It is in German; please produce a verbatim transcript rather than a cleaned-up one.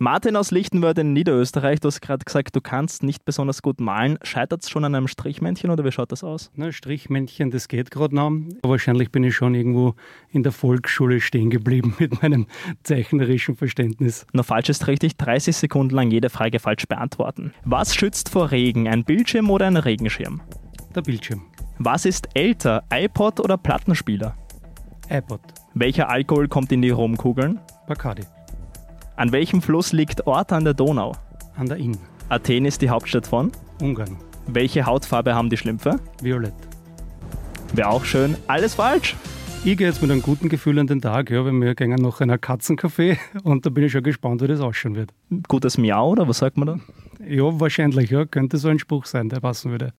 Martin aus Lichtenwörth in Niederösterreich, du hast gerade gesagt, du kannst nicht besonders gut malen. Scheitert es schon an einem Strichmännchen oder wie schaut das aus? Na, Strichmännchen, das geht gerade noch. Wahrscheinlich bin ich schon irgendwo in der Volksschule stehen geblieben mit meinem zeichnerischen Verständnis. Na, falsch ist richtig, dreißig Sekunden lang jede Frage falsch beantworten. Was schützt vor Regen, ein Bildschirm oder ein Regenschirm? Der Bildschirm. Was ist älter, iPod oder Plattenspieler? iPod. Welcher Alkohol kommt in die Rumkugeln? Bacardi. An welchem Fluss liegt Ort an der Donau? An der Inn. Athen ist die Hauptstadt von? Ungarn. Welche Hautfarbe haben die Schlümpfe? Violett. Wäre auch schön. Alles falsch. Ich gehe jetzt mit einem guten Gefühl an den Tag, ja, weil wir gehen noch in ein Katzencafé und da bin ich schon gespannt, wie das ausschauen wird. Gutes Miau oder was sagt man da? Ja, wahrscheinlich, ja. Könnte so ein Spruch sein, der passen würde.